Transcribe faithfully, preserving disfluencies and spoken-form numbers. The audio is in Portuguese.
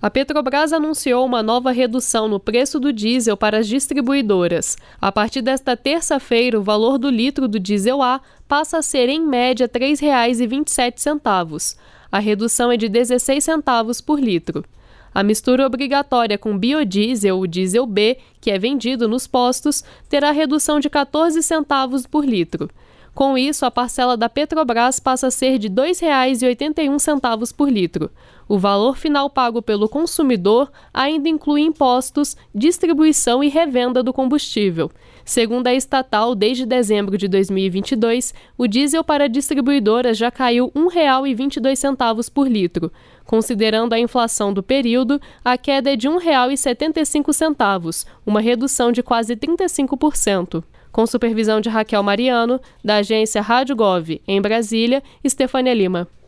A Petrobras anunciou uma nova redução no preço do diesel para as distribuidoras. A partir desta terça-feira, o valor do litro do diesel A passa a ser, em média, três reais e vinte e sete centavos. A redução é de dezesseis centavos por litro. A mistura obrigatória com biodiesel, o diesel B, que é vendido nos postos, terá redução de quatorze centavos por litro. Com isso, a parcela da Petrobras passa a ser de dois reais e oitenta e um centavos por litro. O valor final pago pelo consumidor ainda inclui impostos, distribuição e revenda do combustível. Segundo a estatal, desde dezembro de dois mil e vinte e dois, o diesel para distribuidoras já caiu um real e vinte e dois centavos por litro. Considerando a inflação do período, a queda é de um real e setenta e cinco centavos, uma redução de quase trinta e cinco por cento. Com supervisão de Raquel Mariano, da agência Rádio Gov, em Brasília, Estefânia Lima.